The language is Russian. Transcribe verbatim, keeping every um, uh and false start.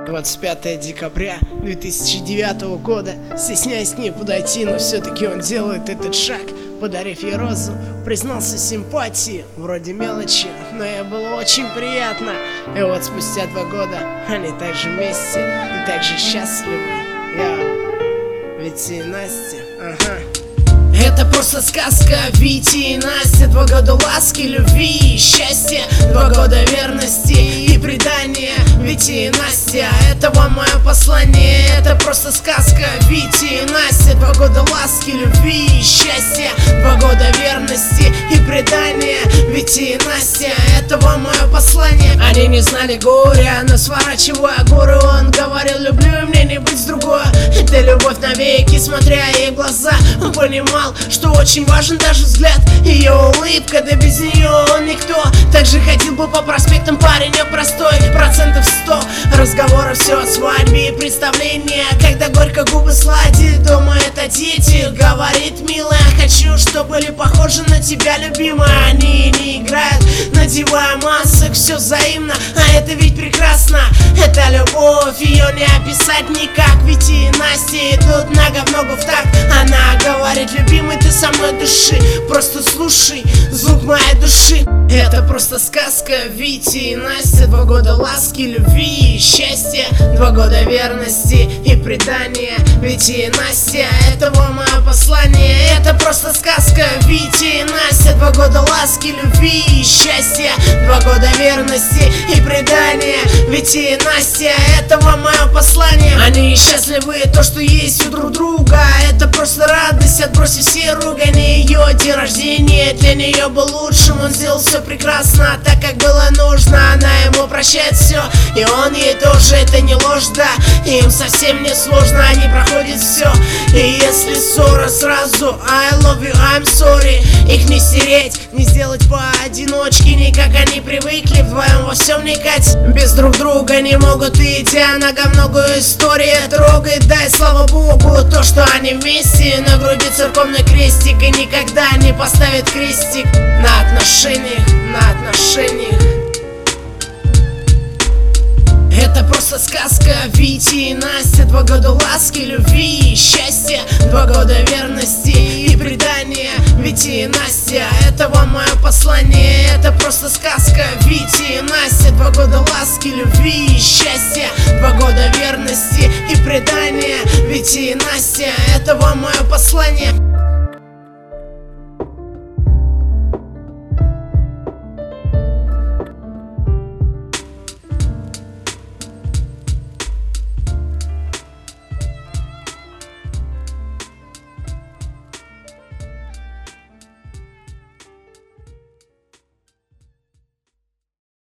двадцать пятое декабря две тысячи девятого года. Стесняясь к ней подойти, но все-таки он делает этот шаг. Подарив ей розу, признался симпатии. Вроде мелочи, но ей было очень приятно. И вот спустя два года они также вместе и также счастливы. Я, ведь и Настя, ага. Это просто сказка, Витя и Настя. Два года ласки, любви и счастья, два года верности и предания. Витя и Настя, это вам мое послание. Это просто сказка, Витя и Настя. Два года ласки, любви и счастья, два года верности и предания. Витя и Настя, это вам мое послание. Они не знали горя, но сворачивая горы, он говорил: люблю, и мне не быть с другой. Это любовь навеки, смотря ей в глаза, он понимал, что очень важен даже взгляд, ее улыбка, да без нее он никто. Также ходил бы по проспектам паренек простой. Процентов сто разговоров все о свадьбе и представления, когда горько губы сладит, думает о детях. Говорит: милая, хочу, чтобы были похожи на тебя, любимая. Они не играют, надевая масок, все взаимно, а это ведь прекрасно. Это любовь, ее не описать никак. Ведь и Настя идут нога в ногу в такт. Она говорит: любимый, ты со мной души, просто слушай звук моей души. Это просто сказка, Витя и Настя. Два года ласки, любви и счастья, два года верности и предания. Витя и Настя, это вам мое послание. Это просто сказка, Витя и Настя. Два года ласки, любви и счастья, два года верности и предания. Витя и Настя, это вам мое послание. Они счастливы, то, что есть у друг друга. Это просто радость, отбросив все ругани. Ее день рождения для нее был лучшим. Он сделал все прекрасно, так как было нужно. Она ему прощает все, и он ей тоже. Это не ложь, да, им совсем не сложно. Они проходят все, и если ссора, сразу I love you, I'm sorry. Их не стереть, не сделать поодиночке, не как они привыкли вдвоем во всем вникать. Без друг друга не могут, идя нога в ногу. История трогает, дай слава Богу, то, что они вместе. На груди церковный крестик, и никогда не поставит крестик на отношениях, на отношениях. Это просто сказка, Витя и Настя. Два года ласки, любви и счастья, два года верности и предания. Витя и Настя, это вам мое послание. Это просто сказка, Витя и Настя. Два года ласки, любви и счастья, два года верности и предания. Витя и Настя, это вам мое послание.